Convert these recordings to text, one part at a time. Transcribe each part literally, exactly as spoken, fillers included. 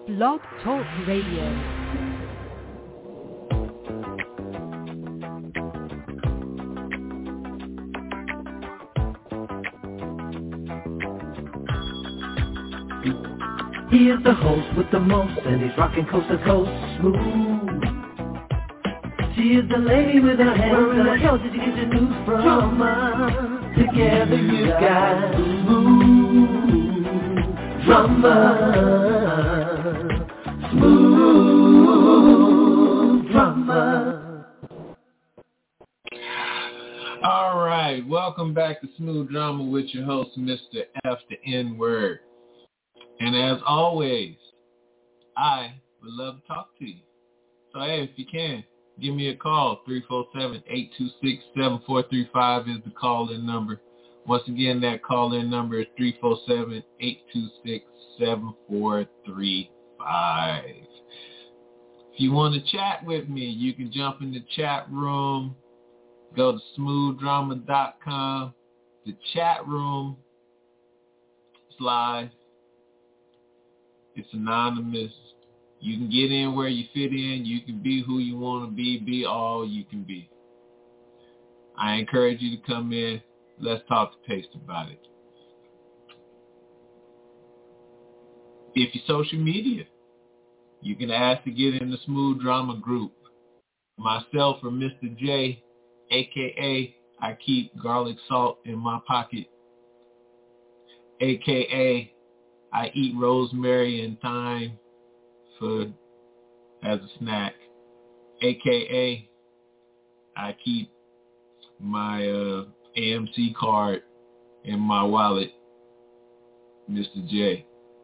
Blog Talk Radio. He is the host with the most, and he's rocking coast to coast, smooth. She is the lady with her hands. Where in the hell did you get your news from? Drama. Together you got smooth drama. Smooth drama. All right, welcome back to Smooth Drama with your host, Mister F, the N-Word. And as always, I would love to talk to you. So, hey, if you can, give me a call. three four seven, eight two six, seven four three five is the call-in number. Once again, that call-in number is three four seven, eight two six, seven four three five. If you want to chat with me, you can jump in the chat room. Go to smooth drama dot com. The chat room is live. It's anonymous. You can get in where you fit in. You can be who you want to be. Be all you can be. I encourage you to come in. Let's talk to Taste about it. If you're social media, you can ask to get in the Smooth Drama group. Myself or Mister J, a k a. I keep garlic salt in my pocket, a k a. I eat rosemary and thyme for as a snack, a k a. I keep my uh, A M C card in my wallet, Mister J.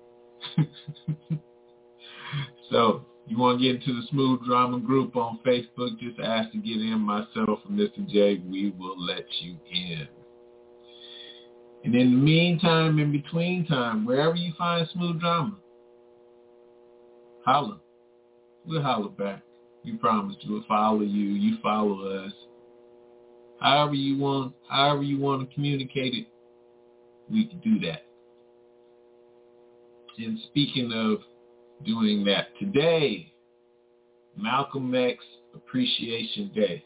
So, you want to get into the Smooth Drama group on Facebook, just ask to get in. Myself and Mister J, we will let you in. And in the meantime, in between time, wherever you find Smooth Drama, holla. We'll holla back. We promise we'll follow you. You follow us. However you want, however you want to communicate it, we can do that. And speaking of doing that, today, Malcolm X Appreciation Day.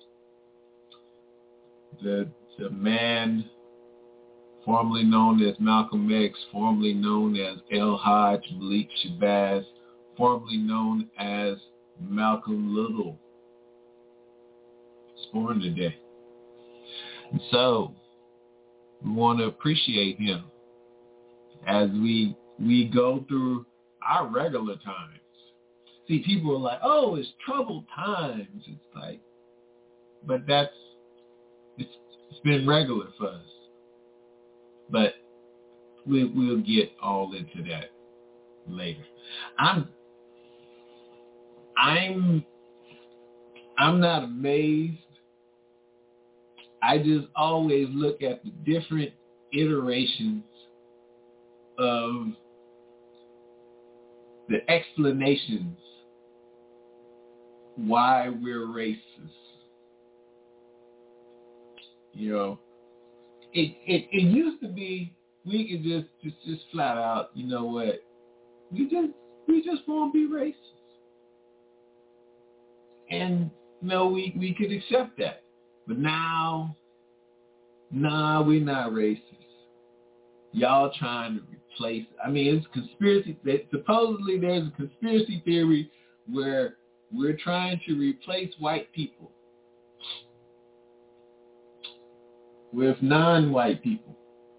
The the man formerly known as Malcolm X, formerly known as El-Hajj Malik Shabazz, formerly known as Malcolm Little, was born today. And so, we want to appreciate him as we we go through our regular times. See, people are like, oh, it's troubled times. It's like, but that's, it's, it's been regular for us. But we, we'll get all into that later. I'm, I'm, I'm not amazed. I just always look at the different iterations of the explanations why we're racist. You know, it, it it used to be we could just, just just flat out, you know what, we just we just won't be racist. And you know, we, we could accept that. But now, nah, we're not racist. Y'all trying to replace, I mean, it's conspiracy, supposedly there's a conspiracy theory where we're trying to replace white people with non-white people.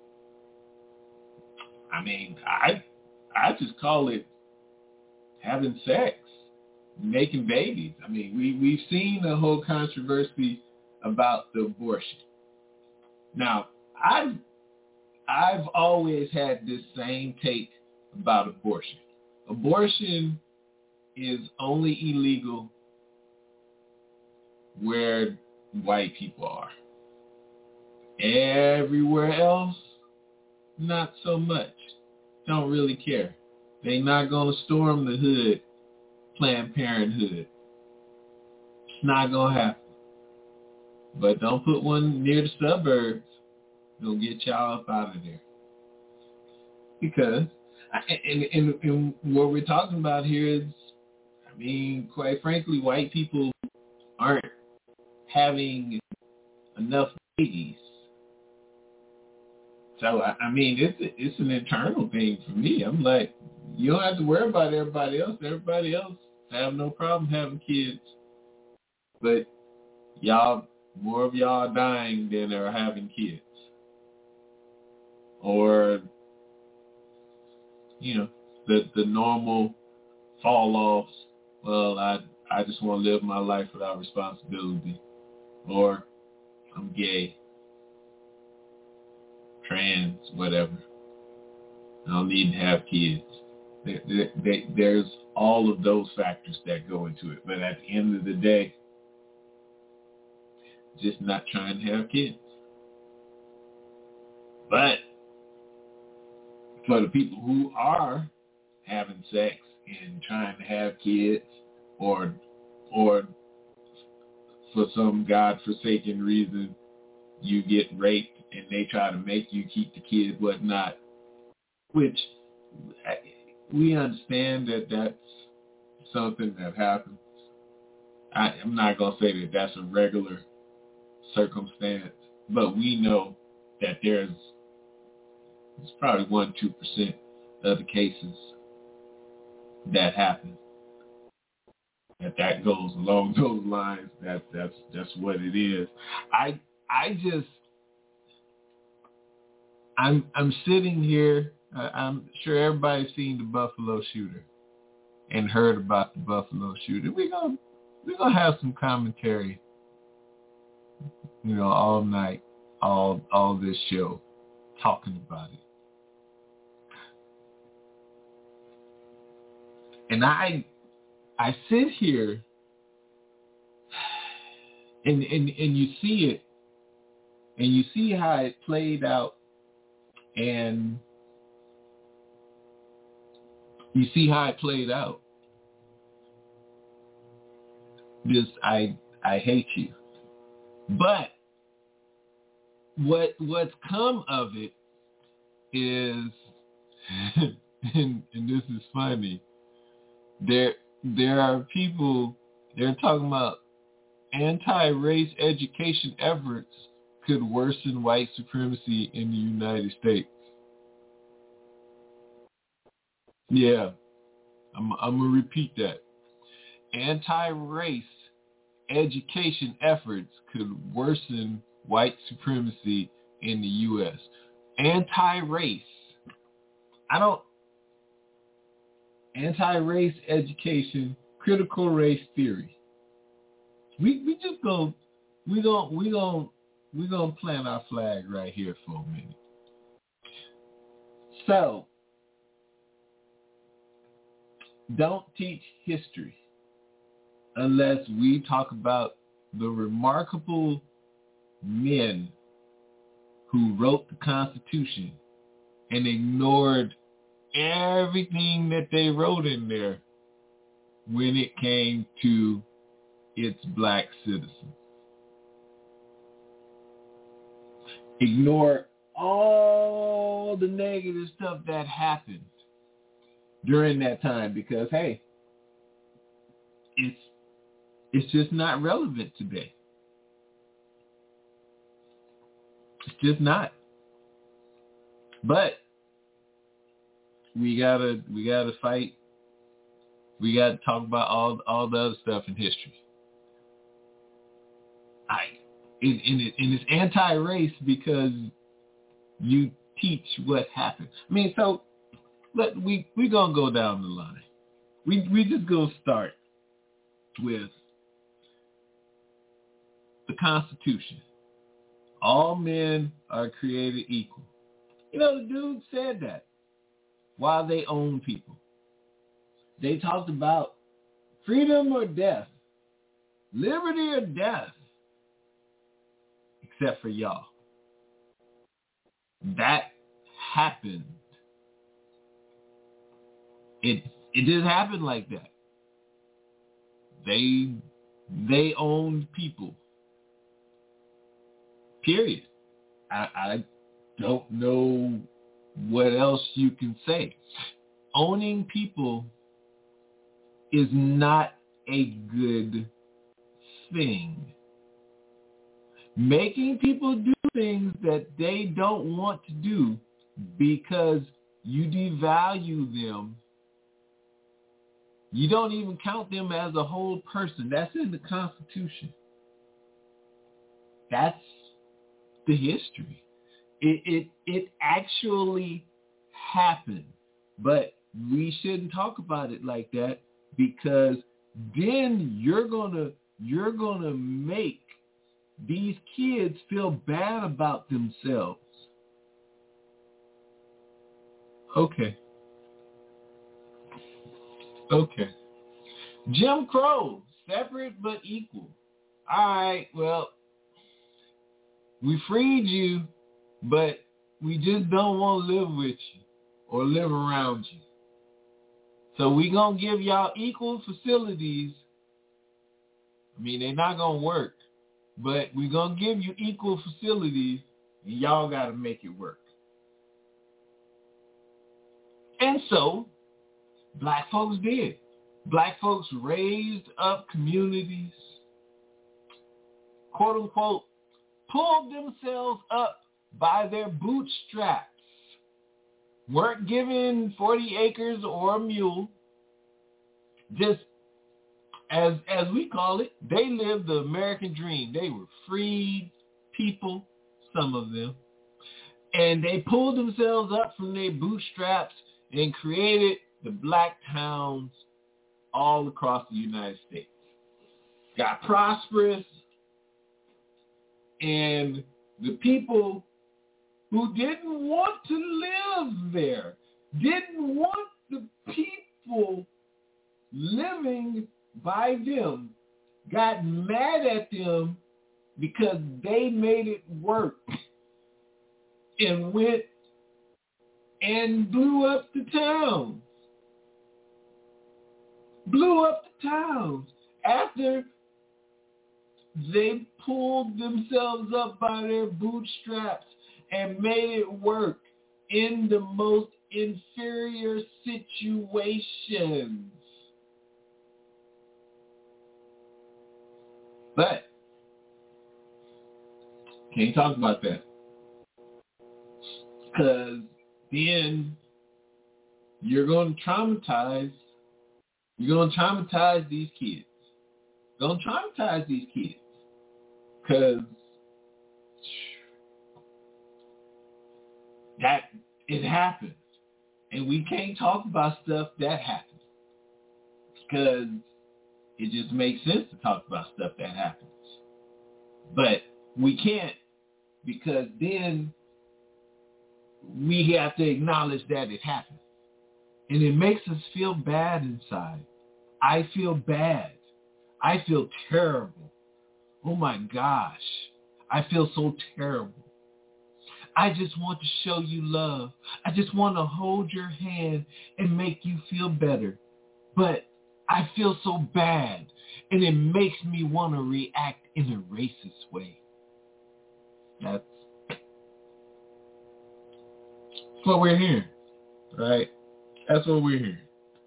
I mean, I I just call it having sex, making babies. I mean, we, we've seen the whole controversy about the abortion. Now, I've, I've always had this same take about abortion. Abortion is only illegal where white people are. Everywhere else, not so much. Don't really care. They're not going to storm the hood, Planned Parenthood. It's not going to happen. But don't put one near the suburbs. It'll get y'all up out of there. Because And, and, and what we're talking about here is, I mean, quite frankly, white people aren't having enough babies. So, I, I mean, it's it's an internal thing for me. I'm like, you don't have to worry about everybody else. Everybody else have no problem having kids. But y'all, more of y'all are dying than are having kids. Or, you know, the the normal fall offs. Well, I I just want to live my life without responsibility. Or I'm gay, trans, whatever. I don't need to have kids. There, there, there, there's all of those factors that go into it. But at the end of the day, just not trying to have kids. But for the people who are having sex and trying to have kids, or or for some godforsaken reason you get raped and they try to make you keep the kid, whatnot, which we understand that that's something that happens. I, I'm not going to say that that's a regular circumstance, but we know that there's it's probably one, two percent of the cases that happen. That that goes along those lines. That that's that's what it is. I I just I'm I'm sitting here. Uh, I'm sure everybody's seen the Buffalo shooter and heard about the Buffalo shooter. We're gonna we're gonna have some commentary, you know, all night, all all this show, talking about it. And I I sit here and, and and you see it, and you see how it played out, and you see how it played out. Just I I hate you. But what what's come of it is and, and this is funny. There there are people, they're talking about anti-race education efforts could worsen white supremacy in the United States. Yeah, I'm, I'm going to repeat that. Anti-race education efforts could worsen white supremacy in the U S. Anti-race. I don't, anti-race education, critical race theory. We we just go, we going we going we going to plant our flag right here for a minute. So, don't teach history unless we talk about the remarkable men who wrote the Constitution and ignored everything that they wrote in there when it came to its black citizens. Ignore all the negative stuff that happened during that time because, hey, it's it's just not relevant today. It's just not. But we gotta we gotta fight. We gotta talk about all all the other stuff in history. I and, and, it, and it's anti-race because you teach what happened. I mean, so let we we gonna go down the line. We we just gonna start with the Constitution. All men are created equal. You know, the dude said that while they own people. They talked about freedom or death, liberty or death, except for y'all. That happened. It it didn't happen like that. They they owned people. Period. I, I don't know what else you can say. owning people is not a good thing. Making people do things that they don't want to do because you devalue them, you don't even count them as a whole person. That's in the Constitution. That's the history. It it it actually happened, but we shouldn't talk about it like that, because then you're gonna you're gonna make these kids feel bad about themselves. Okay. Okay. Jim Crow, separate but equal. All right, well, we freed you, but we just don't want to live with you or live around you. So we going to give y'all equal facilities. I mean, they're not going to work, but we're going to give you equal facilities, and y'all got to make it work. And so, black folks did. Black folks raised up communities, quote unquote, pulled themselves up by their bootstraps, weren't given forty acres or a mule, just as as we call it, they lived the American dream. They were freed people, some of them, and they pulled themselves up from their bootstraps and created the black towns all across the United States. Got prosperous, and the people who didn't want to live there, didn't want the people living by them, got mad at them because they made it work and went and blew up the towns. Blew up the towns after they pulled themselves up by their bootstraps and made it work in the most inferior situations. But can't talk about that, because then you're going to traumatize You're going to traumatize these kids. You're going to traumatize these kids. Because that, it happens. And we can't talk about stuff that happens. Because it just makes sense to talk about stuff that happens. But we can't, because then we have to acknowledge that it happened. And it makes us feel bad inside. I feel bad. I feel terrible. Oh my gosh. I feel so terrible. I just want to show you love. I just want to hold your hand and make you feel better. But I feel so bad, and it makes me want to react in a racist way. That's, that's what we're hearing, right? That's what we're hearing.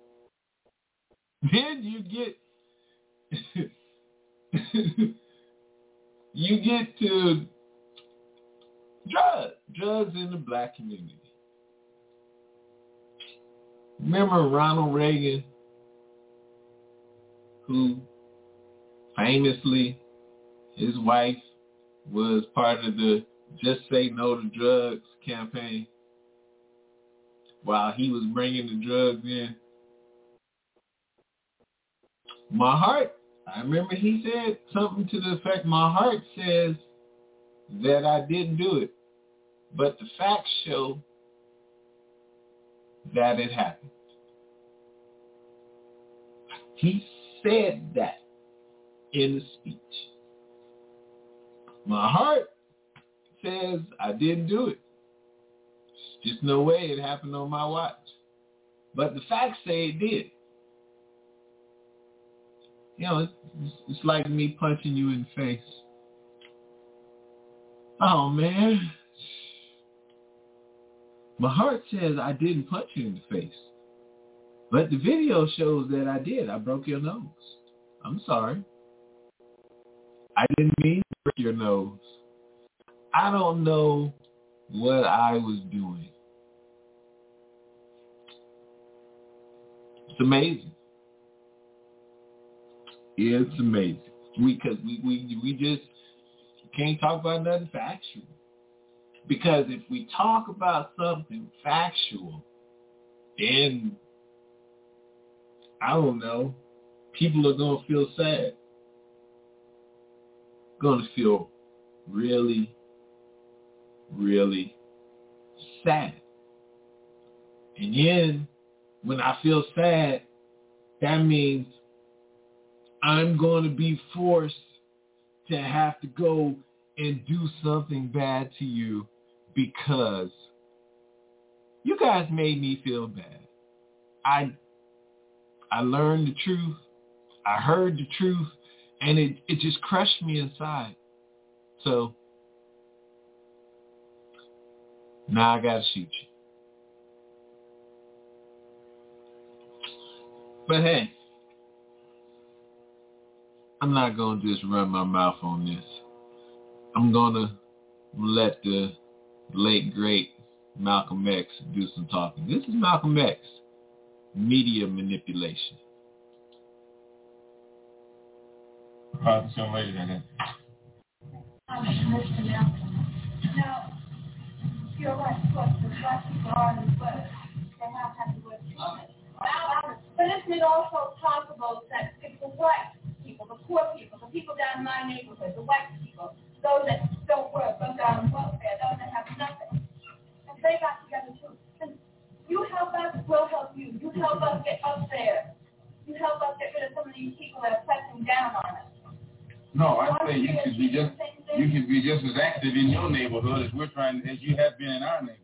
Then you get you get to drugs, drugs in the black community. Remember Ronald Reagan, who famously, his wife was part of the Just Say No to Drugs campaign while he was bringing the drugs in. My heart, I remember he said something to the effect, my heart says that I didn't do it, but the facts show that it happened. He said that in the speech. My heart says I didn't do it. There's just no way it happened on my watch. But the facts say it did. You know, it's, it's like me punching you in the face. Oh, man. My heart says I didn't punch you in the face. But the video shows that I did. I broke your nose. I'm sorry. I didn't mean to break your nose. I don't know what I was doing. It's amazing. It's amazing. We, cause we, we, we just can't talk about nothing factual. Because if we talk about something factual, then, I don't know, people are going to feel sad. Going to feel really, really sad. And then, when I feel sad, that means I'm going to be forced to have to go and do something bad to you because you guys made me feel bad. I I learned the truth. I heard the truth, and it, it just crushed me inside. So now I got to shoot you. But hey, I'm not going to just run my mouth on this. I'm going to let the late, great Malcolm X do some talking. This is Malcolm X, media manipulation. Uh, this young lady right there. I'm Mister Malcolm. Now, you're right, of course, the black people are in the West. They have had the West treatment. But isn't it also possible that if the white people, the poor people, the people down in my neighborhood, the white people, those that don't work, those that are on welfare, those that have nothing, and they got together too. And you help us, we'll help you. You help us get up there. You help us get rid of some of these people that are pressing down on us. No, I say you should be just you should be just as active in your neighborhood as we're trying as you have been in our neighborhood.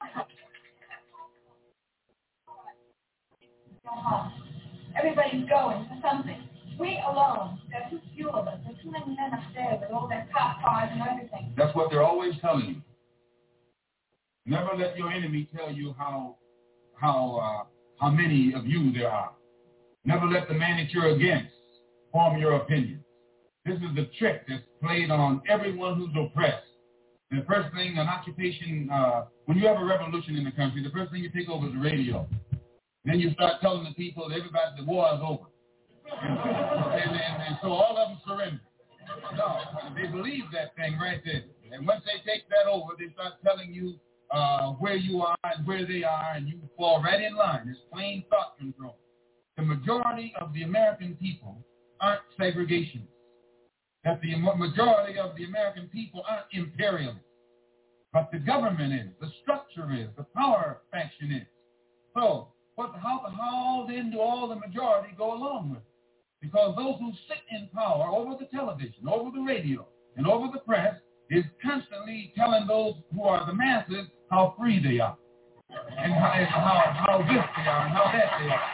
Everybody's going for something. We alone, there are too few of us. There are too many men upstairs with all their cop cars and everything. That's what they're always telling you. Never let your enemy tell you how how uh, how many of you there are. Never let the man that you're against form your opinion. This is the trick that's played on everyone who's oppressed. The first thing, an occupation, uh, when you have a revolution in the country, the first thing you take over is the radio. Then you start telling the people that everybody, the war is over. And, and, and, and so all of them surrender. No, they believe that thing right there. And once they take that over, they start telling you uh, where you are and where they are, and you fall right in line. It's plain thought control. The majority of the American people aren't segregationists. That the majority of the American people aren't imperialists. But the government is, the structure is, the power faction is. So, what, how, how then do all the majority go along with it? Because those who sit in power over the television, over the radio, and over the press is constantly telling those who are the masses how free they are, and how, and how, how this they are, and how that they are.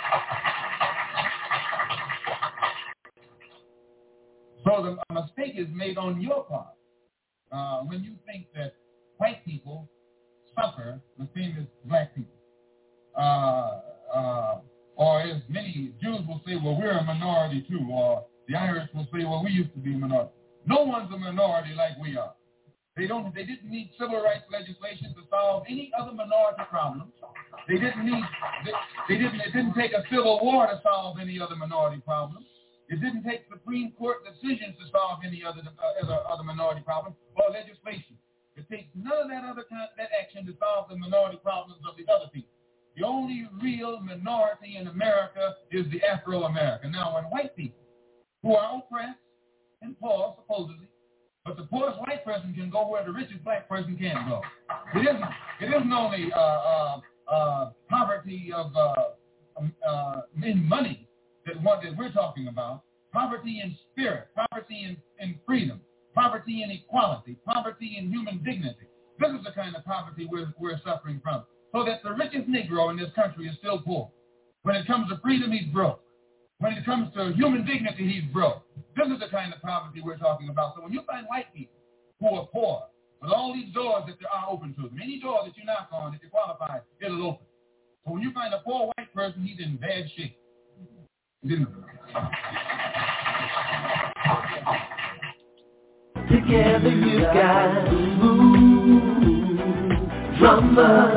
So the, a mistake is made on your part uh, when you think that white people suffer the same as black people. Uh, uh, or as many Jews will say, well, we're a minority too. Or the Irish will say, well, we used to be a minority. No one's a minority like we are. They don't. They didn't need civil rights legislation to solve any other minority problems. They didn't need. They, they didn't. It didn't take a civil war to solve any other minority problems. It didn't take Supreme Court decisions to solve any other uh, other, other minority problems or legislation. It takes none of that other kind, that action to solve the minority problems of the other people. The only real minority in America is the Afro-American. Now, when white people, who are oppressed and poor, supposedly, but the poorest white person can go where the richest black person can't go. It isn't, it isn't only uh, uh, uh, poverty of uh, um, uh, in money that, what, that we're talking about. Poverty in spirit, poverty in, in freedom, poverty in equality, poverty in human dignity. This is the kind of poverty we're, we're suffering from. So that the richest Negro in this country is still poor. When it comes to freedom, he's broke. When it comes to human dignity, he's broke. This is the kind of poverty we're talking about. So when you find white people who are poor, with all these doors that are open to them, any door that you knock on, if you qualify, it'll open. So when you find a poor white person, he's in bad shape. Didn't Together you got smooth drama,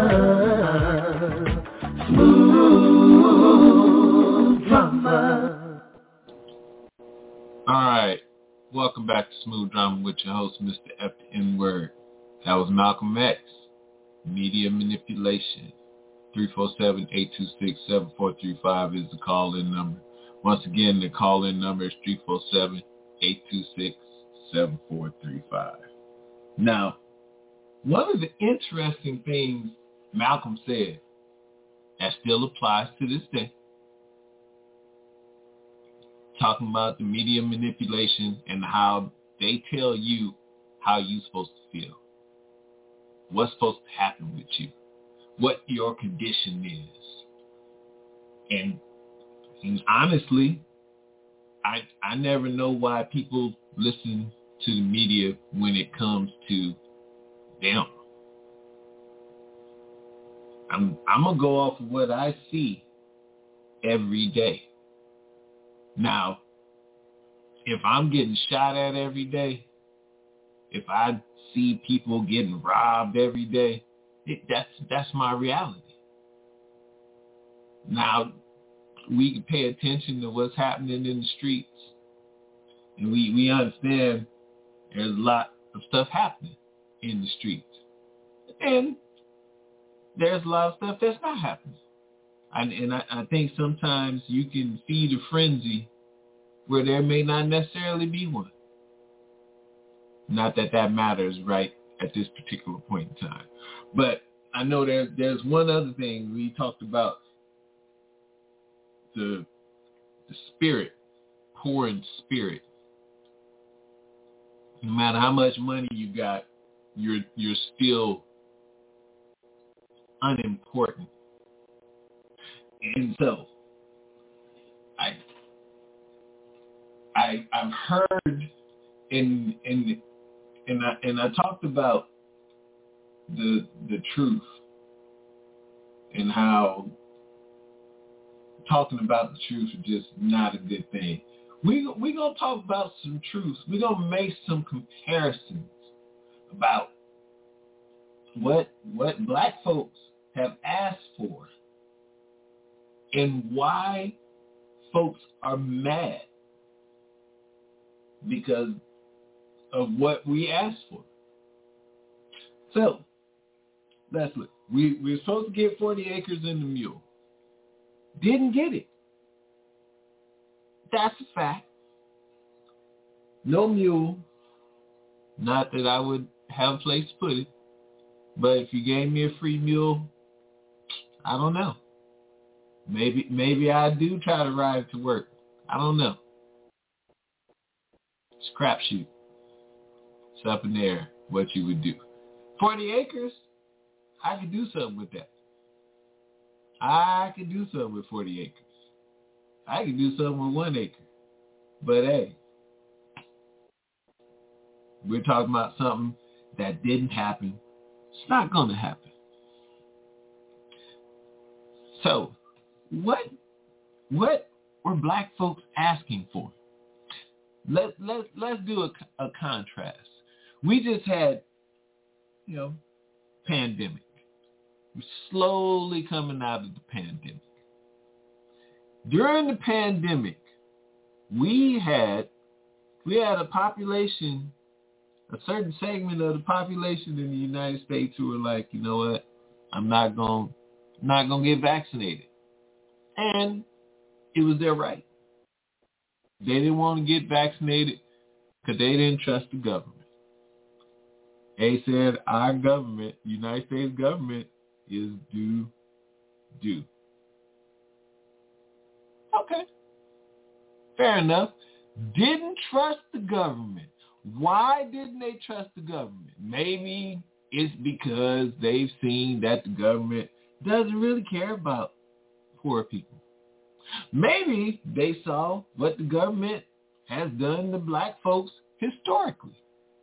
smooth drama. All right, welcome back to Smooth Drama with your host, Mister F the N-Word. That was Malcolm X, Media Manipulation. three four seven, eight two six, seven four three five is the call-in number. Once again, the call-in number is three four seven, eight two six, seven four three five. Now, one of the interesting things Malcolm said that still applies to this day, talking about the media manipulation and how they tell you how you're supposed to feel, what's supposed to happen with you, what your condition is. And, and honestly, I I never know why people listen to the media when it comes to them. I'm I'm gonna go off of what I see every day. Now, if I'm getting shot at every day, if I see people getting robbed every day, it, that's that's my reality. Now, we can pay attention to what's happening in the streets, and we, we understand there's a lot of stuff happening in the streets. And there's a lot of stuff that's not happening. And, and I, I think sometimes you can feed a frenzy where there may not necessarily be one. Not that that matters right at this particular point in time. But I know there, there's one other thing. We talked about the, the spirit, pouring spirit. No matter how much money you got, you're you're still unimportant. And so I I I've heard in in and I and I talked about the the truth and how talking about the truth is just not a good thing. We we gonna talk about some truths. We're gonna make some comparisons about what what black folks have asked for and why folks are mad because of what we asked for. So let's look. We we were supposed to get forty acres in the mule. Didn't get it. That's a fact. No mule. Not that I would have a place to put it. But if you gave me a free mule, I don't know. Maybe maybe I do try to ride to work. I don't know. It's a crapshoot. It's up in there what you would do. forty acres, I could do something with that. I could do something with forty acres. I could do something with one acre. But hey, we're talking about something that didn't happen. It's not going to happen. So, what what were black folks asking for? Let let let's do a, a contrast. We just had, you know, pandemic. We're slowly coming out of the pandemic. During the pandemic, we had we had a population, a certain segment of the population in the United States who were like, you know what, I'm not going not going to get vaccinated. And it was their right. They didn't want to get vaccinated because they didn't trust the government. They said our government, United States government, is due due. Okay. Fair enough. Didn't trust the government. Why didn't they trust the government? Maybe it's because they've seen that the government doesn't really care about poor people. Maybe they saw what the government has done to black folks historically.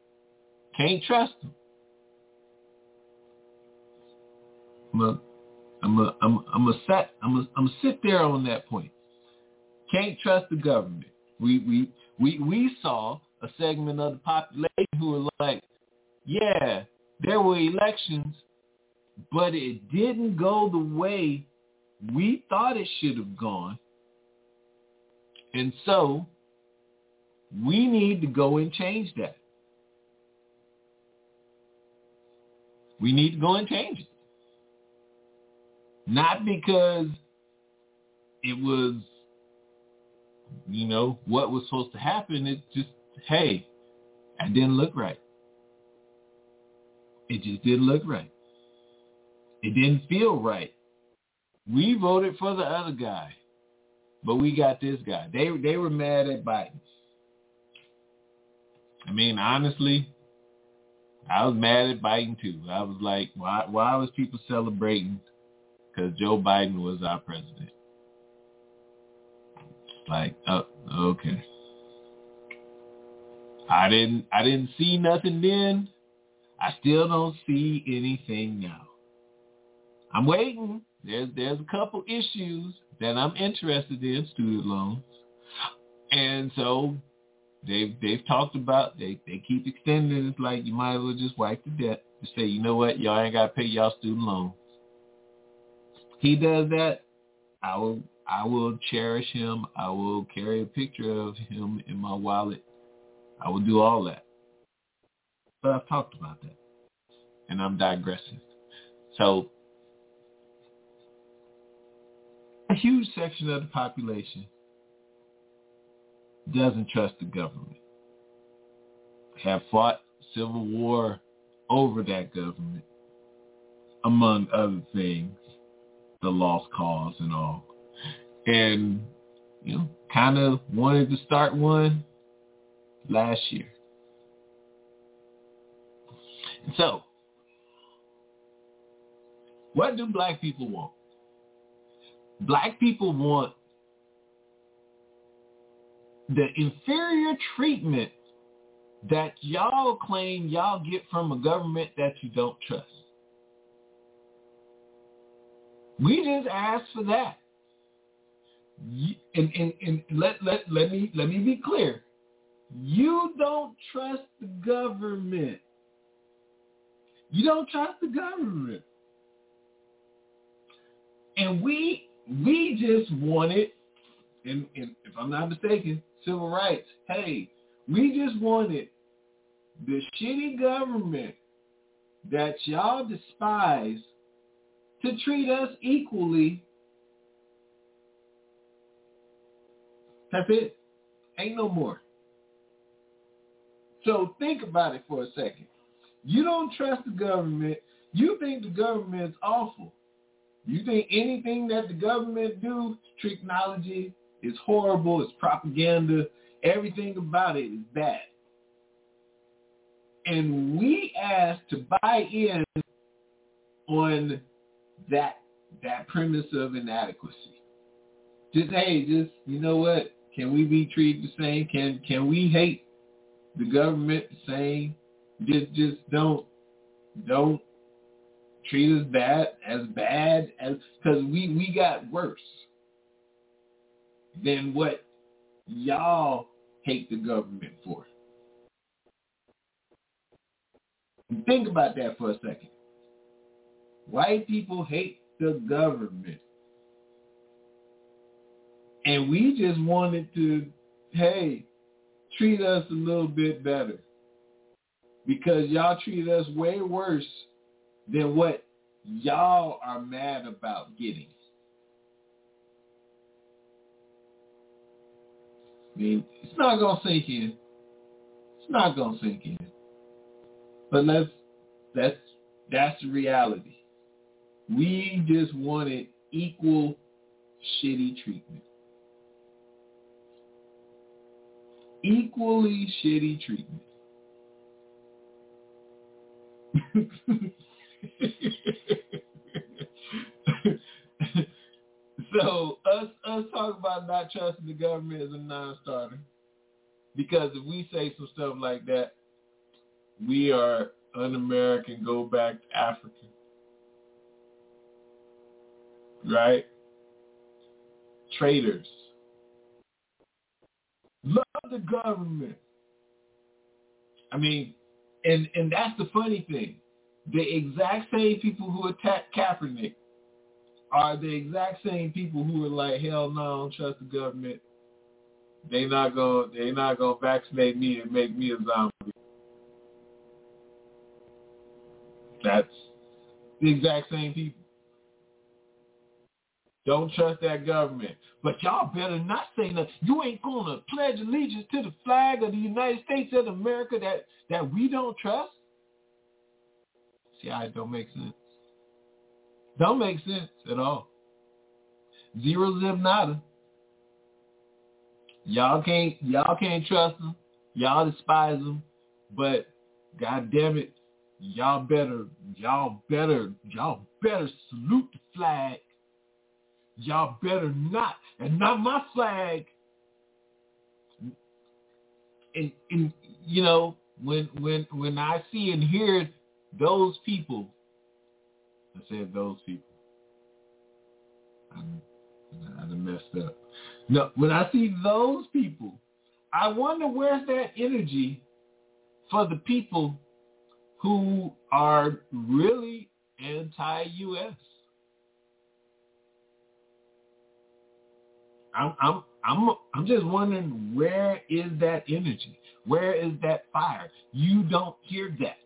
Can't trust them. Well, I'm a, I'm, I'm a set, I'm a, I'm a sit there on that point. Can't trust the government. We, we, we, we saw a segment of the population who were like, yeah, there were elections, but it didn't go the way we thought it should have gone. And so we need to go and change that. We need to go and change it. Not because it was, you know, what was supposed to happen. It just, hey, it didn't look right. It just didn't look right. It didn't feel right. We voted for the other guy, but we got this guy. They they were mad at Biden. I mean, honestly, I was mad at Biden too. I was like, why why was people celebrating because Joe Biden was our president? Like, oh, okay. I didn't I didn't see nothing then. I still don't see anything now. I'm waiting. There's there's a couple issues that I'm interested in, student loans. And so they've they've talked about, they, they keep extending it. It's like you might as well just wipe the debt. Just say, you know what, y'all ain't gotta pay y'all student loans. He does that, I will I will cherish him. I will carry a picture of him in my wallet. I will do all that. But I've talked about that. And I'm digressing. So a huge section of the population doesn't trust the government. Have fought civil war over that government, among other things, the lost cause and all. And, you know, kind of wanted to start one last year. So, what do black people want? Black people want the inferior treatment that y'all claim y'all get from a government that you don't trust. We just ask for that. And, and, and let, let, let me let me be clear. You don't trust the government. You don't trust the government. And we we just wanted, and, and if I'm not mistaken, civil rights. Hey, we just wanted the shitty government that y'all despise to treat us equally. That's it. Ain't no more. So think about it for a second. You don't trust the government. You think the government's awful. You think anything that the government do, technology, is horrible, it's propaganda, everything about it is bad. And we ask to buy in on that that premise of inadequacy. Just, hey, just, you know what? Can we be treated the same? Can can we hate the government the same? Just just don't don't treat us bad as bad as, because we, we got worse than what y'all hate the government for. Think about that for a second. White people hate the government. And we just wanted to, hey, treat us a little bit better. Because y'all treat us way worse than what y'all are mad about getting. I mean, it's not going to sink in. It's not going to sink in. But let's, that's, that's the reality. We just wanted equal shitty treatment. Equally shitty treatment. So us us talk about not trusting the government is a non-starter. Because if we say some stuff like that, we are un-American, go back to Africa. right? Traitors. Love the government. I mean, and, and that's the funny thing. The exact same people who attacked Kaepernick are the exact same people who are like, hell no, I don't trust the government. They not gonna they not gonna vaccinate me and make me a zombie. That's the exact same people. Don't trust that government. But y'all better not say nothing. You ain't gonna pledge allegiance to the flag of the United States of America that, that we don't trust. See how it don't make sense. Don't make sense at all. Zero zip nada. Y'all can't y'all can't trust them. Y'all despise them. But God damn it, y'all better y'all better y'all better salute the flag. Y'all better not, and not my flag. And, and you know, when when when I see and hear those people, I said those people. I, I done messed up. No, when I see those people, I wonder where's that energy for the people who are really anti-U S. I'm I'm I'm I'm just wondering, where is that energy? Where is that fire? You don't hear that.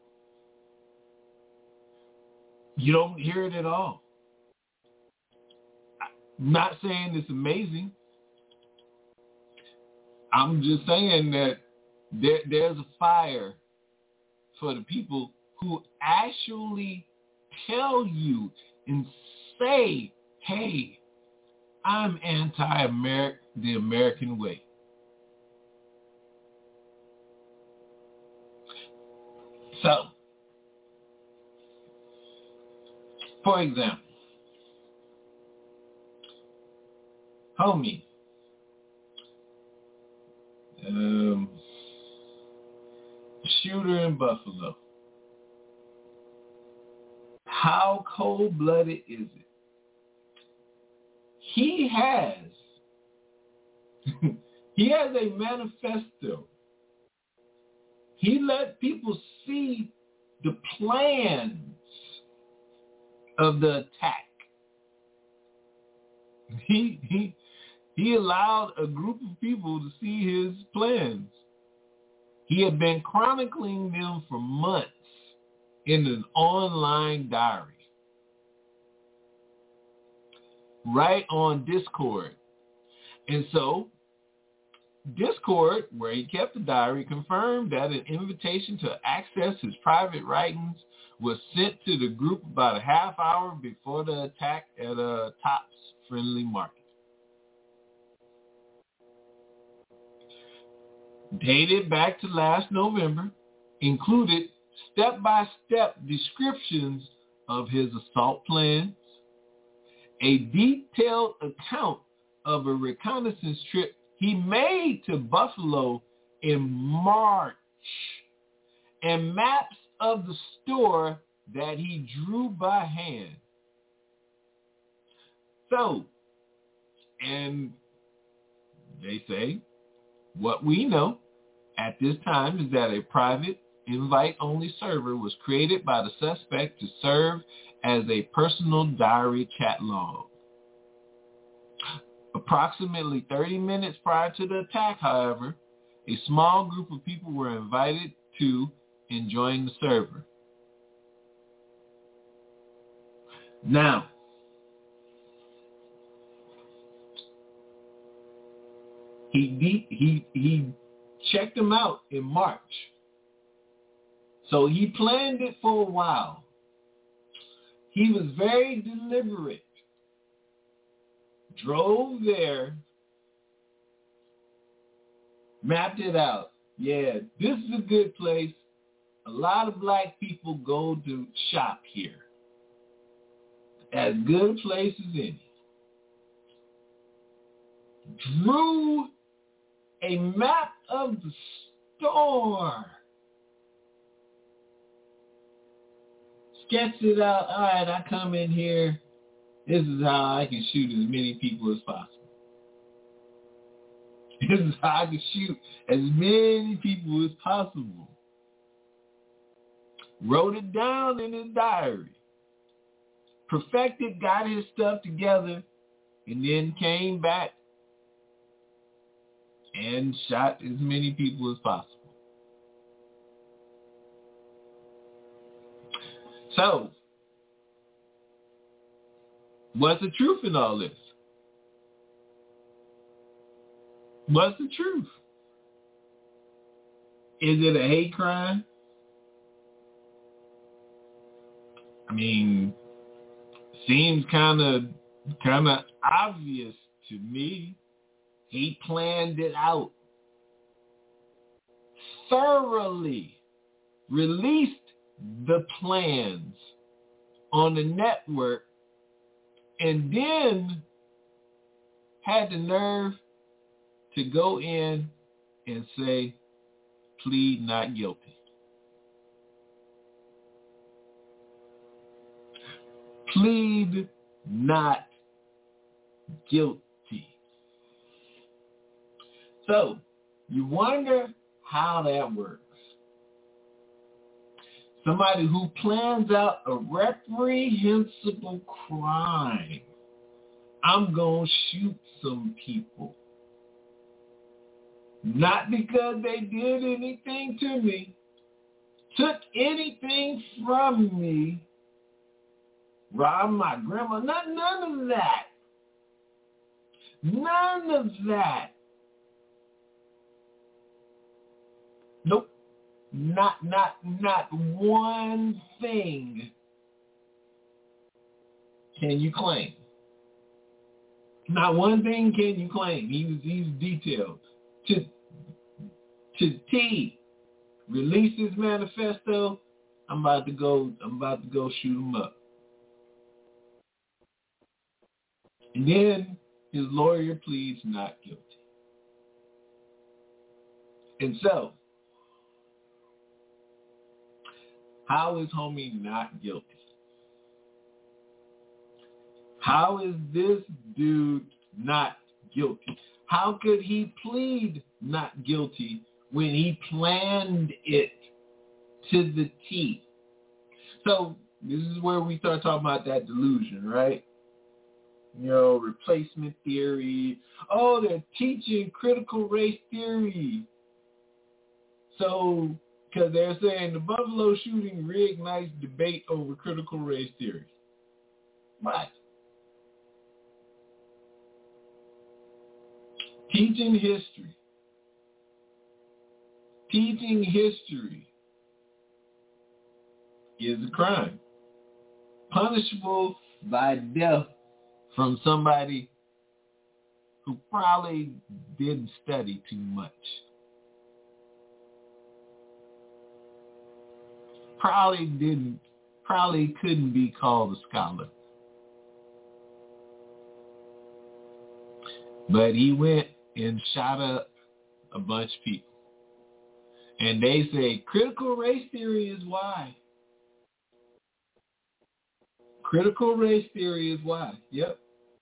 You don't hear it at all. I'm not saying it's amazing. I'm just saying that there, there's a fire for the people who actually tell you and say, hey, I'm anti-American, the American way. So, for example, homie, um, shooter in Buffalo. How cold-blooded is it? He has, he has a manifesto. He let people see the plans of the attack. He he he allowed a group of people to see his plans. He had been chronicling them for months in an online diary. Right on Discord. And so Discord, where he kept the diary, confirmed that an invitation to access his private writings was sent to the group about a half hour before the attack at a Tops Friendly Market. Dated back to last November, included step-by-step descriptions of his assault plans, a detailed account of a reconnaissance trip he made to Buffalo in March, and maps of the store that he drew by hand. So, and they say, what we know at this time is that a private invite-only server was created by the suspect to serve as a personal diary chat log. Approximately thirty minutes prior to the attack, however, a small group of people were invited to and join the server. Now, he de- he he checked them out in March. So he planned it for a while. He was very deliberate. Drove there, mapped it out. Yeah, this is a good place. A lot of black people go to shop here. As good a place as any. Drew a map of the store. Sketched it out. All right, I come in here. This is how I can shoot as many people as possible. This is how I can shoot as many people as possible. Wrote it down in his diary. Perfected, got his stuff together, and then came back and shot as many people as possible. So, what's the truth in all this? What's the truth? Is it a hate crime? I mean, seems kind of kind of obvious to me. He planned it out thoroughly, released the plans on the network, and then had the nerve to go in and say, plead not guilty. Plead not guilty. So, you wonder how that works. Somebody who plans out a reprehensible crime. I'm going to shoot some people. Not because they did anything to me, took anything from me, robbed my grandma. Not, none of that. None of that. Nope. Not, not, not one thing can you claim. Not one thing can you claim. He was, he was detailed. To, to T, release his manifesto. I'm about to go. I'm about to go shoot him up. And then his lawyer pleads not guilty. And so, how is homie not guilty? How is this dude not guilty? How could he plead not guilty when he planned it to the T? So this is where we start talking about that delusion, right? You know, replacement theory. Oh, they're teaching critical race theory. So, because they're saying the Buffalo shooting reignites debate over critical race theory. What? Teaching history. Teaching history is a crime. Punishable by death from somebody who probably didn't study too much. Probably didn't, probably couldn't be called a scholar. But he went and shot up a bunch of people. And they say critical race theory is why. Critical race theory is why. Yep.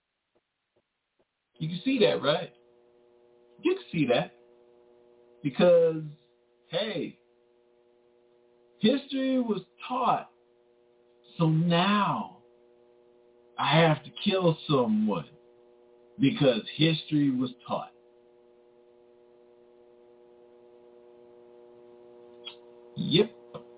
You can see that, right? You can see that. Because, hey, history was taught, so now I have to kill someone because history was taught. Yep.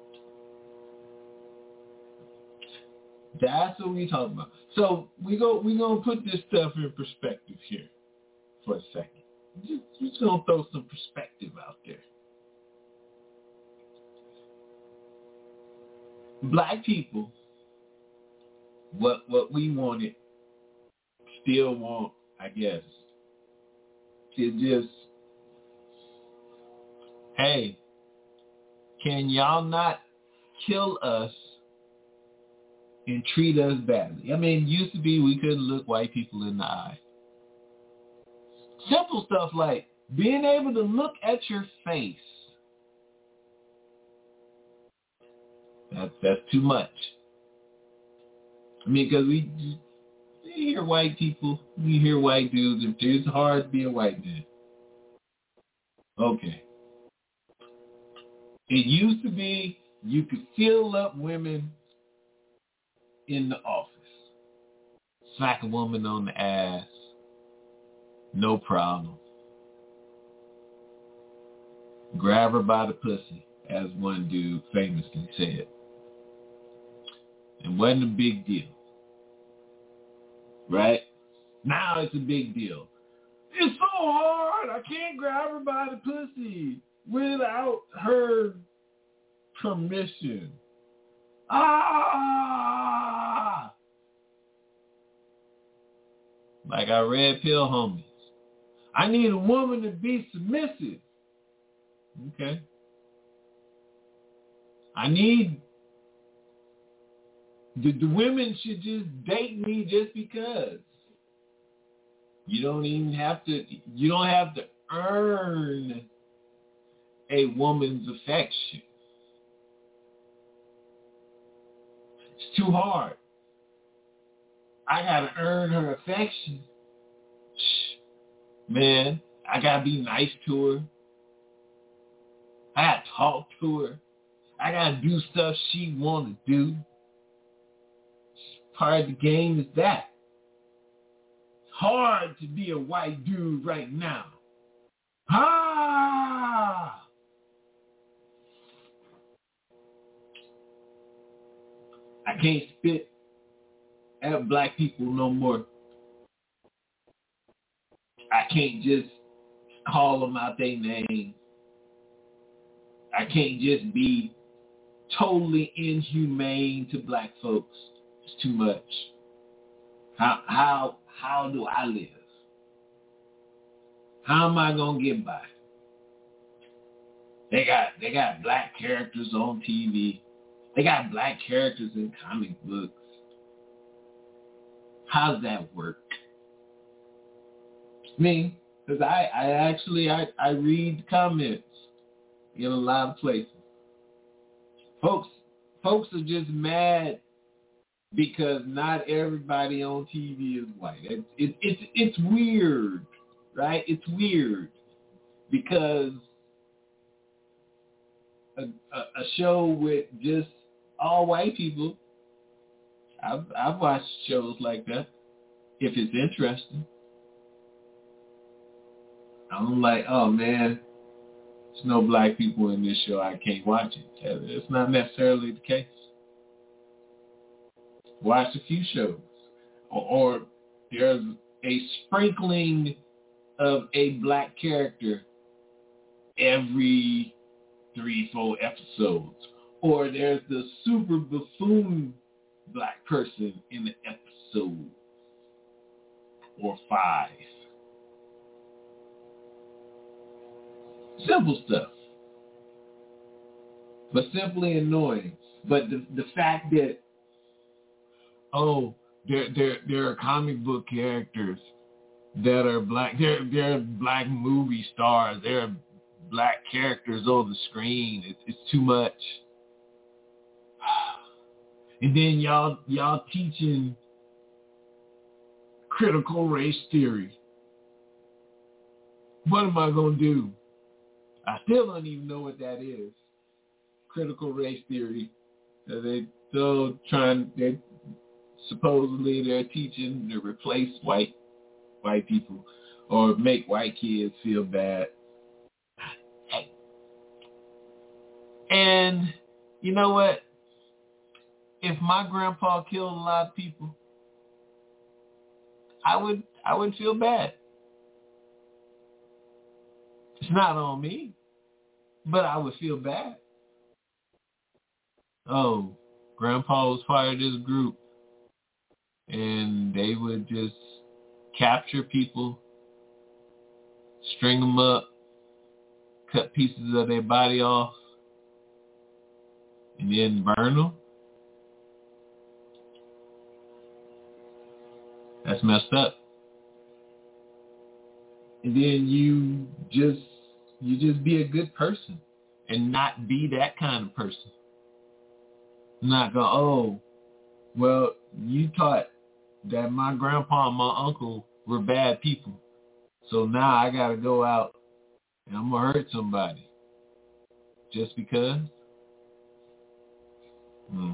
That's what we talk about. So we go we gonna put this stuff in perspective here for a second. Just, just gonna throw some perspective out there. Black people, what what we wanted, still want, I guess, to just, hey, can y'all not kill us and treat us badly? I mean, it used to be we couldn't look white people in the eye. Simple stuff like being able to look at your face. That's, that's too much. I mean, because we, you hear white people, you hear white dudes, if it's hard to be a white dude. Okay. It used to be you could fill up women in the office. Smack a woman on the ass. No problem. Grab her by the pussy, as one dude famously said. It wasn't a big deal. Right? Now it's a big deal. It's so hard. I can't grab her by the pussy without her permission. Ah! Like our red pill homies. I need a woman to be submissive. Okay. I need the, the women should just date me just because. You don't even have to, you don't have to earn a woman's affection. It's too hard. I gotta earn her affection. Shh. Man, I gotta be nice to her. I gotta talk to her. I gotta do stuff she wanna do. Part of the game is that. It's hard to be a white dude right now. Ah! I can't spit at black people no more. I can't just call them out their name. I can't just be totally inhumane to black folks. It's too much. How how how do I live? How am I gonna get by? They got they got black characters on T V. They got black characters in comic books. How's that work? Me, because I, I actually I, I read comments in a lot of places. Folks folks are just mad because not everybody on T V is white. It, it, it's it's weird, right? It's weird because a, a, a show with just all white people, I've, I've watched shows like that, if it's interesting. I'm like, oh man, there's no black people in this show, I can't watch it. It's not necessarily the case. Watch a few shows. Or, or there's a sprinkling of a black character every three, four episodes. Or there's the super buffoon black person in the episode. Or five. Simple stuff. But simply annoying. But the the fact that, oh, there there there are comic book characters that are black. They're they're black movie stars. There are black characters on the screen. It's it's too much. And then y'all y'all teaching critical race theory. What am I gonna do? I still don't even know what that is. Critical race theory. They still trying. They supposedly they're teaching to replace white white people or make white kids feel bad. And you know what? If my grandpa killed a lot of people, I would I would feel bad. It's not on me, but I would feel bad. Oh, Grandpa was part of this group, and they would just capture people, string them up, cut pieces of their body off, and then burn them. That's messed up. And then you just you just be a good person and not be that kind of person. Not go, oh, well, you taught that my grandpa and my uncle were bad people. So now I got to go out and I'm going to hurt somebody just because? Hmm.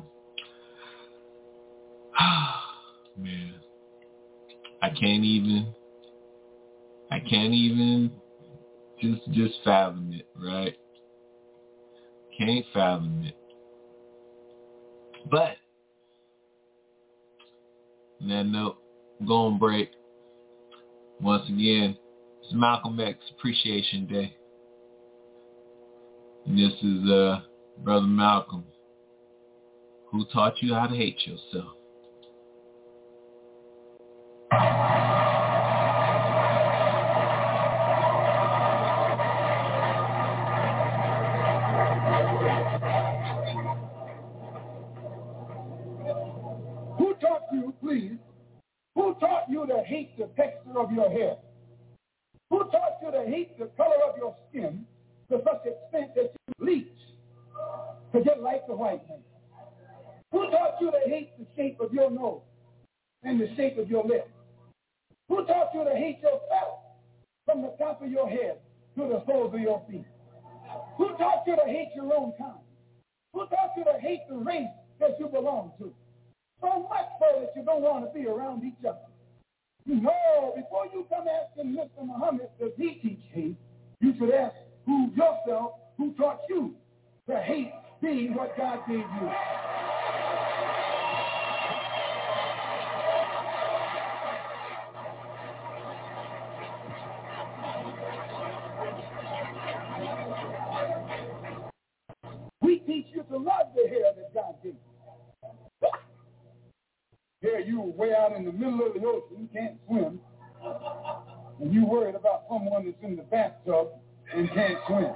Man, I can't even, I can't even just, just fathom it, right? Can't fathom it. But, on that note, go on break. Once again, it's Malcolm X Appreciation Day. And this is uh, Brother Malcolm, who taught you how to hate yourself. Who taught you, please, who taught you to hate the texture of your hair? Who taught you to hate the color of your skin to such extent that you bleach to get like the white man? Who taught you to hate the shape of your nose and the shape of your lips? Who taught you to hate yourself from the top of your head to the soles of your feet? Who taught you to hate your own kind? Who taught you to hate the race that you belong to? So much so that you don't want to be around each other. No, before you come asking Mister Muhammad, does he teach hate, you should ask who yourself, who taught you to hate being what God gave you. We teach you to love the hair that God gave you. Here you way out in the middle of the ocean, you can't swim, and you worried about someone that's in the bathtub and can't swim.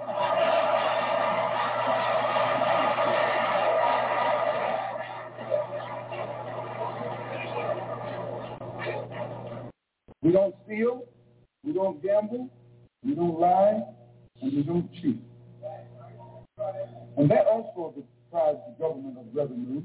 We don't steal, we don't gamble, we don't lie, and we don't cheat. And that also deprives the government of revenue.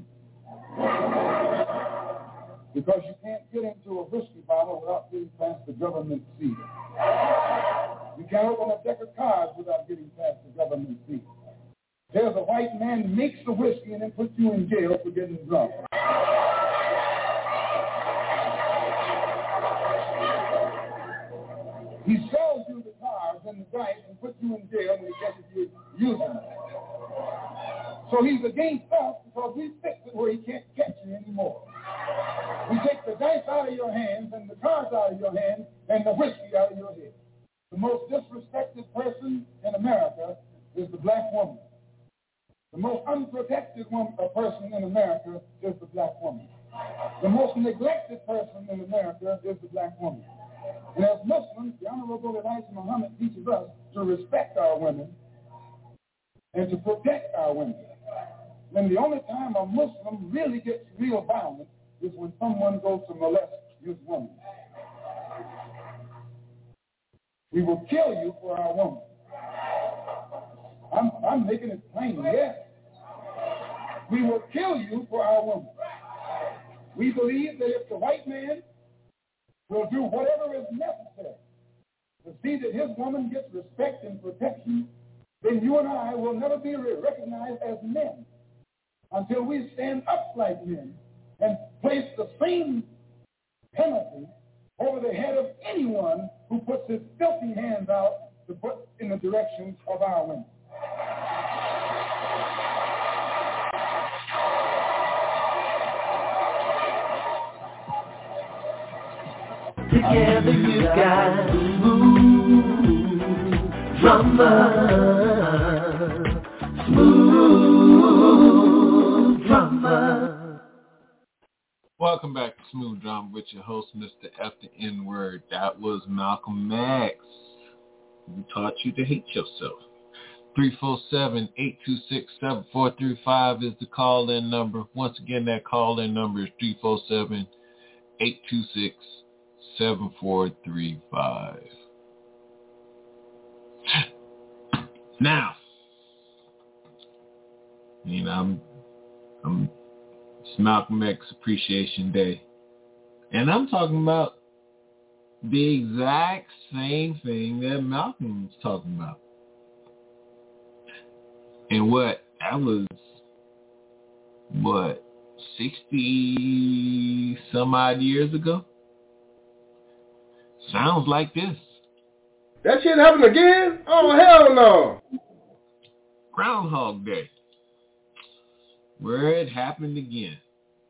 Because you can't get into a whiskey bottle without getting past the government seal. You can't open a deck of cards without getting past the government seal. There's a white man who makes the whiskey and then puts you in jail for getting drunk. He sells you the cards and the dice and puts you in jail when he gets you using them. So he's against us because we fix it where he can't catch you anymore. We take the dice out of your hands and the cards out of your hands and the whiskey out of your head. The most disrespected person in America is the black woman. The most unprotected one, a person in America is the black woman. The most neglected person in America is the black woman. And as Muslims, the Honorable Elijah Muhammad teaches us to respect our women and to protect our women. And the only time a Muslim really gets real violent is when someone goes to molest his woman. We will kill you for our woman. I'm, I'm making it plain, yes. We will kill you for our woman. We believe that if the white man will do whatever is necessary to see that his woman gets respect and protection, then you and I will never be recognized as men until we stand up like men and place the same penalty over the head of anyone who puts his filthy hands out to put in the direction of our women. Together you got smooth drummer, smooth drummer. Welcome back to Smooth Drama with your host, Mister F the N-Word. That was Malcolm X, who taught you to hate yourself. three four seven, eight two six, seven four three five is the call-in number. Once again, that call-in number is three four seven, eight two six, seven four three five. Now, you know, I'm, I'm, it's Malcolm X Appreciation Day. And I'm talking about the exact same thing that Malcolm was talking about. And what, that was, what, sixty some odd years ago? Sounds like this. That shit happened again? Oh, hell no. Groundhog Day, where it happened again.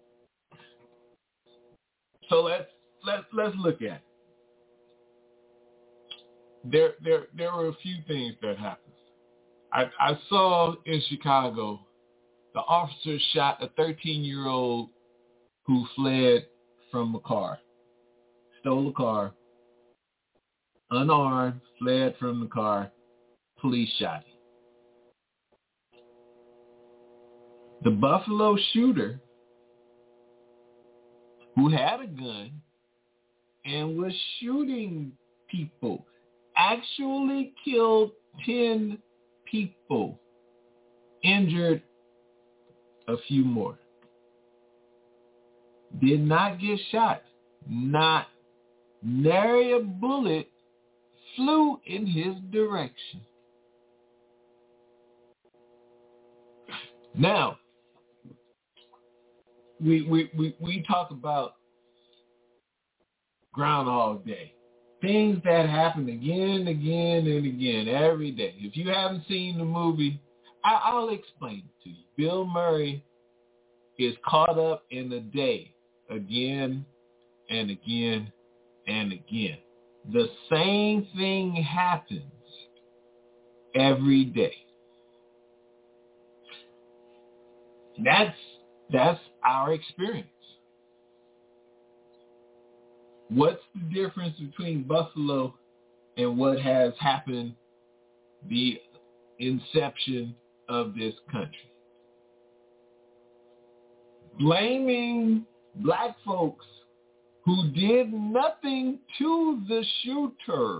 So let's let's let's look at it. There there there were a few things that happened. I I saw in Chicago, the officer shot a thirteen-year-old who fled from a car, stole a car, unarmed, fled from the car, police shot him. The Buffalo shooter, who had a gun and was shooting people, actually killed ten people, injured a few more. Did not get shot. Not nary a bullet flew in his direction. Now, we we we, we talk about Groundhog Day. Things that happen again, again, and again, every day. If you haven't seen the movie, I, I'll explain it to you. Bill Murray is caught up in a day again and again and again. The same thing happens every day. That's that's our experience. What's the difference between Buffalo and what has happened the inception of this country? Blaming black folks who did nothing to the shooter.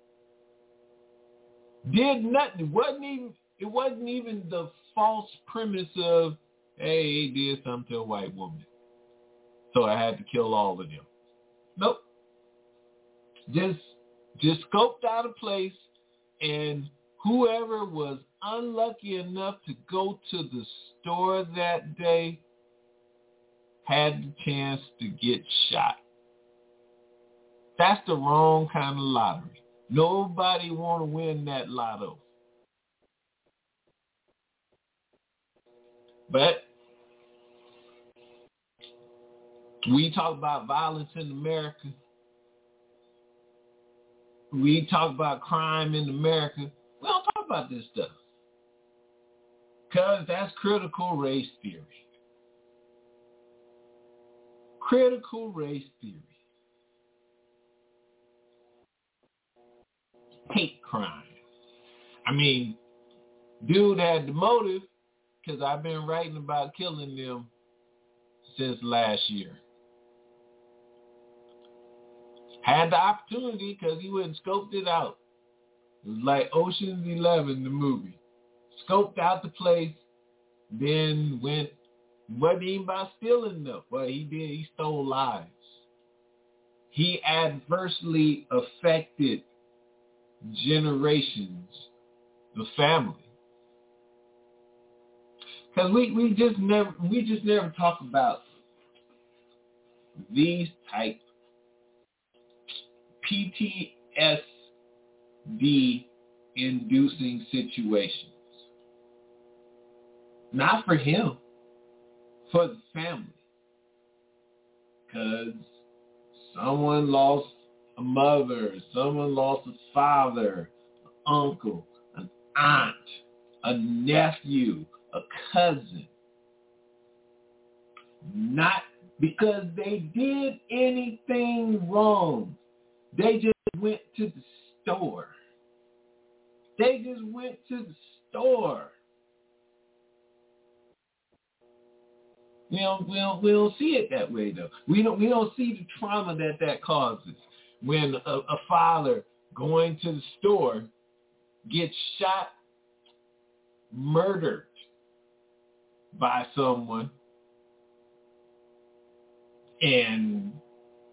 Did nothing. It wasn't even, it wasn't even the false premise of, hey, he did something to a white woman, so I had to kill all of them. Nope. Just, just scoped out a place, and whoever was unlucky enough to go to the store that day had the chance to get shot. That's the wrong kind of lottery. Nobody want to win that lotto. But we talk about violence in America. We talk about crime in America. We don't talk about this stuff, because that's critical race theory. Critical race theory. Hate crime. I mean, dude had the motive, because I've been writing about killing them since last year. Had the opportunity because he went and scoped it out. It was like Ocean's Eleven, the movie. Scoped out the place, then went, wasn't even about stealing them, but he did, he stole lives. He adversely affected generations, the family. Because we, we just never we just never talk about these type P T S D inducing situations. Not for him, for the family. Because someone lost a mother, someone lost a father, an uncle, an aunt, a nephew, a cousin. Not because they did anything wrong. They just went to the store. They just went to the store. We don't, we don't, we don't see it that way, though. We don't, we don't see the trauma that that causes when a, a father going to the store gets shot, murdered by someone, and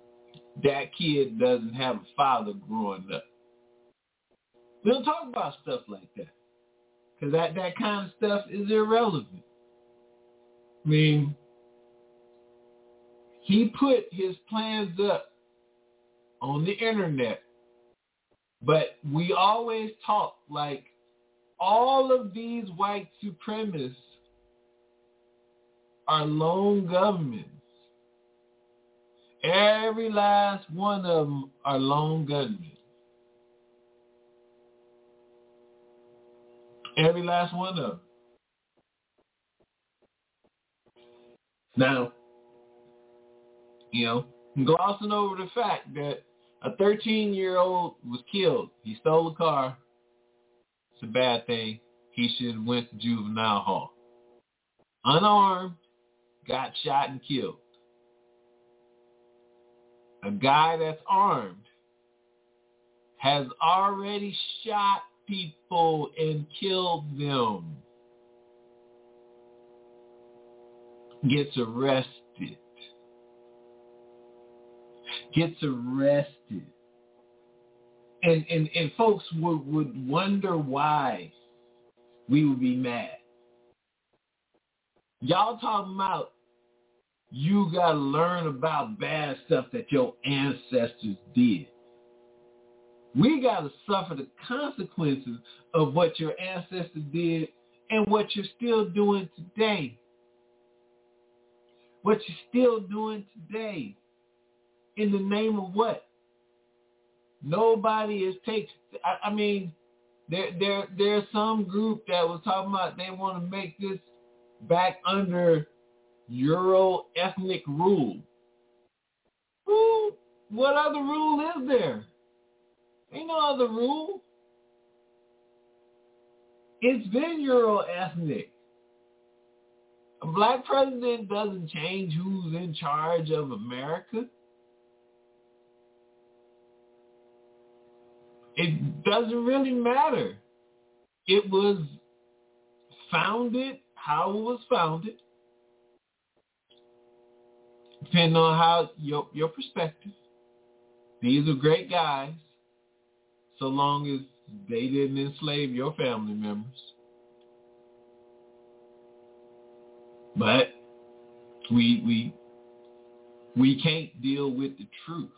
that kid doesn't have a father growing up. We don't talk about stuff like that because that, that kind of stuff is irrelevant. I mean, he put his plans up on the internet, but we always talk like all of these white supremacists are lone governments. Every last one of them are lone gunmen. Every last one of them. Now, you know, glossing over the fact that a thirteen-year-old was killed. He stole a car. It's a bad thing. He should have went to juvenile hall. Unarmed, got shot and killed. A guy that's armed has already shot people and killed them. Gets arrested. Gets arrested. And, and, and folks would, would wonder why we would be mad. Y'all talking about you got to learn about bad stuff that your ancestors did. We got to suffer the consequences of what your ancestors did and what you're still doing today. What you're still doing today. In the name of what? Nobody is taking, I, I mean, there, there, there's some group that was talking about they want to make this back under Euro ethnic rule. Who? What other rule is there? Ain't no other rule. It's been Euro ethnic. A black president doesn't change who's in charge of America. It doesn't really matter. It was founded how it was founded. Depending on how your your perspective. These are great guys, so long as they didn't enslave your family members. But we we we can't deal with the truth.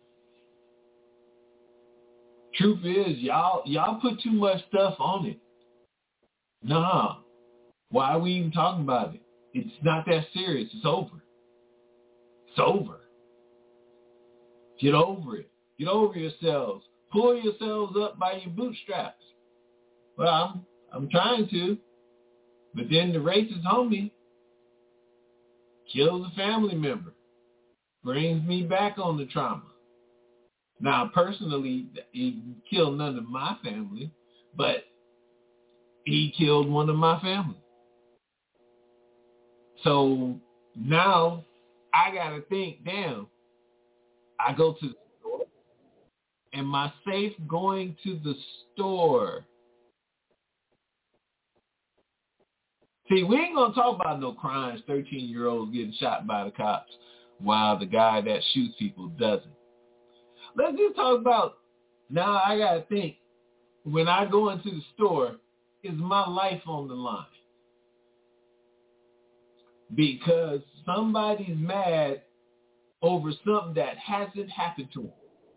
Truth is, y'all y'all put too much stuff on it. Nah. Why are we even talking about it? It's not that serious. It's over. It's over. Get over it. Get over yourselves. Pull yourselves up by your bootstraps. Well, I'm, I'm trying to. But then the racist homie kills a family member. Brings me back on the trauma. Now, personally, he killed none of my family, but he killed one of my family. So now I got to think, damn, I go to the store. Am I safe going to the store? See, we ain't going to talk about no crimes, thirteen-year-olds getting shot by the cops while the guy that shoots people doesn't. Let's just talk about, now I got to think, when I go into the store, is my life on the line? Because somebody's mad over something that hasn't happened to them.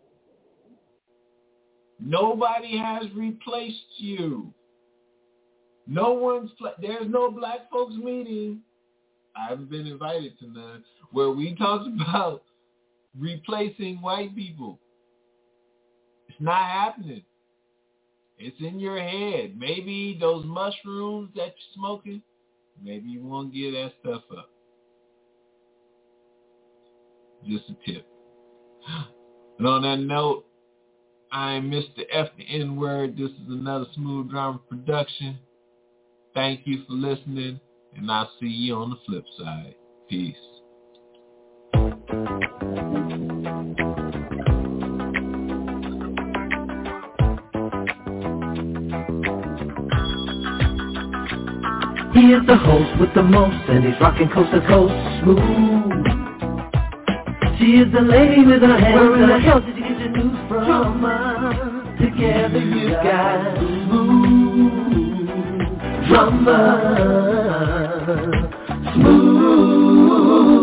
Nobody has replaced you. No one's, there's no black folks meeting. I haven't been invited to none where we talked about replacing white people. It's not happening. It's in your head. Maybe those mushrooms that you're smoking, maybe you want to give that stuff up. Just a tip. And on that note, I'm Mister F the N-Word. This is another Smooth Drama production. Thank you for listening, and I'll see you on the flip side. Peace. He is the host with the most, and he's rocking coast to coast smooth. She is the lady with her hands. Where in the hell did you get your news from? Drama. Together you got smooth drama. Smooth